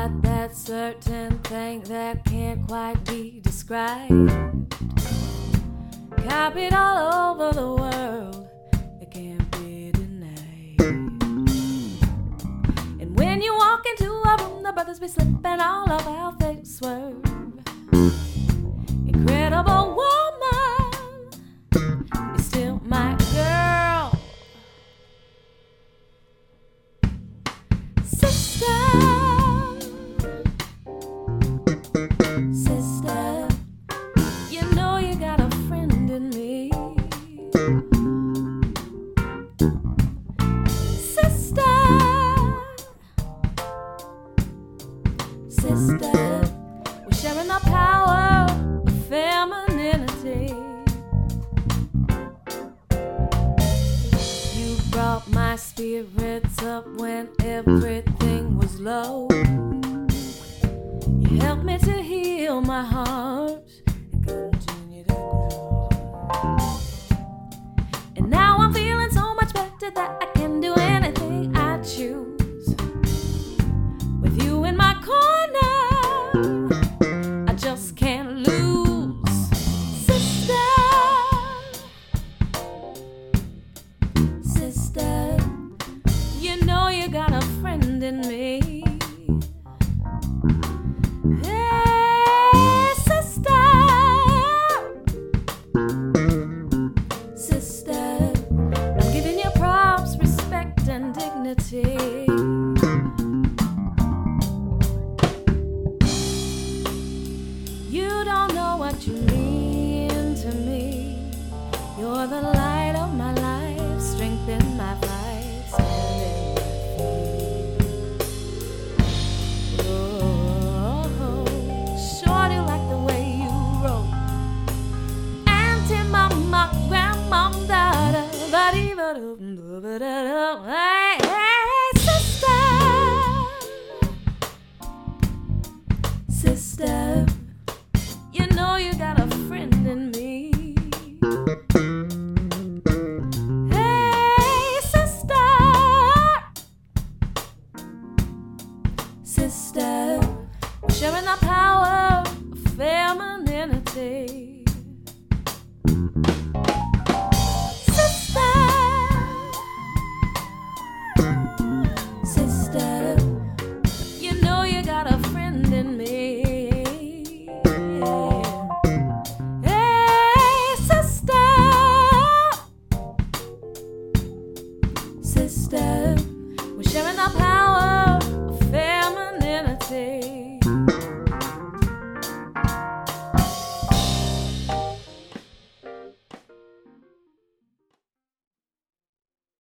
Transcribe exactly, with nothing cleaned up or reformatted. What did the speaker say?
got that certain thing that can't quite be described. Copied all over the world, it can't be denied. And when you walk into a room, the brothers be slipping all of our things swerve. Incredible woman, you're still my girl. Sister, sister, you know you got a friend in me. Sister, sister, we're sharing our power of femininity. You brought my spirits up when everything was low. You helped me to heal my heart and continue to grow. And now I'm feeling so much better that I can do anything I choose. With you in my corner, I just can't lose. Sister, sister, you know you got a friend in me. Hey, sister, sister, I'm giving you props, respect, and dignity. You don't know what you mean to me. You're the light of my life, strength in my fight, standing my feet. Oh, shorty like the way you roll. Auntie, mama, grandmom, dada, body, bada, hey, hey, sister, sister, you know you got a friend in me. Hey, sister, sister, we're sharing our power of femininity. Sister, sister, you know you got a friend in me. Hey, sister, sister,